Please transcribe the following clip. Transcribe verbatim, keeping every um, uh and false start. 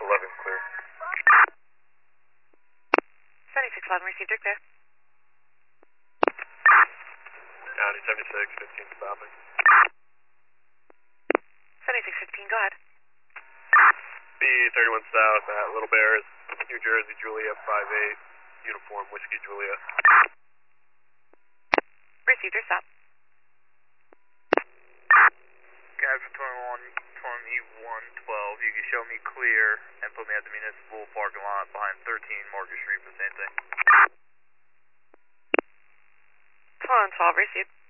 eleven, clear. seventy-six eleven, received, Rick there. County seventy-six fifteen, stopping. seventy-six fifteen, go ahead. B thirty-one South at Little Bears, New Jersey, Juliet five eight, uniform, Whiskey Juliet. Received, your stop. Guys for twenty-one, twenty-one twelve, you can show me clear and put me at the municipal parking lot behind thirteen Market Street for the same thing. twenty-one twelve, received.